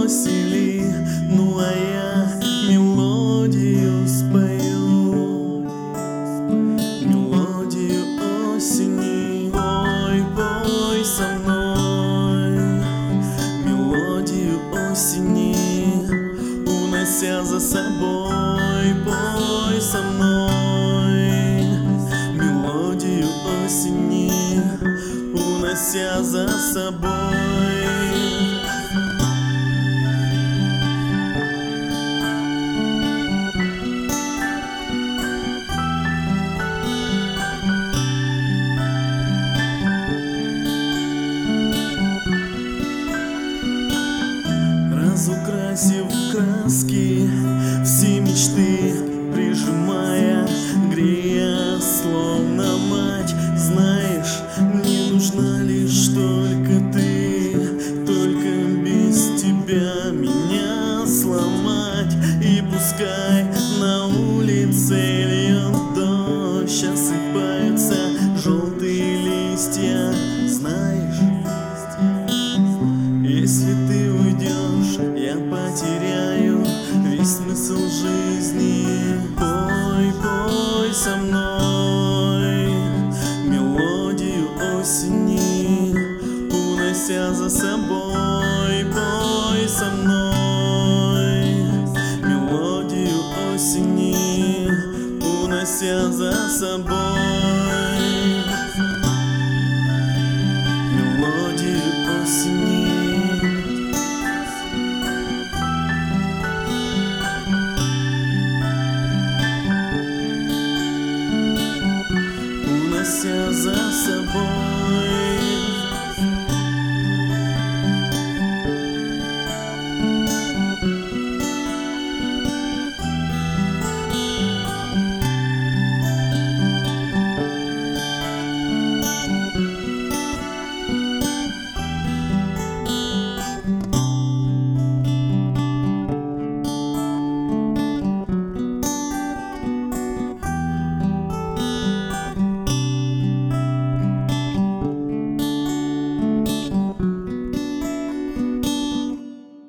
бросили, ну а я мелодию спою, мелодию осени. Пой, пой со мной мелодию осени, унося за собой. Пой со мной мелодию осени, унося за собой. Разукрасив краски все мечты, прижимая, грея, словно мать. Знаешь, мне нужна лишь только ты, только без тебя меня сломать. И пускай на улице льет дождь, осыпаются желтые листья. Знаешь, если ты уйдешь, я потеряю весь смысл жизни. Пой, пой со мной мелодию осени, унося за собой. Пой со мной мелодию осени, унося за собой.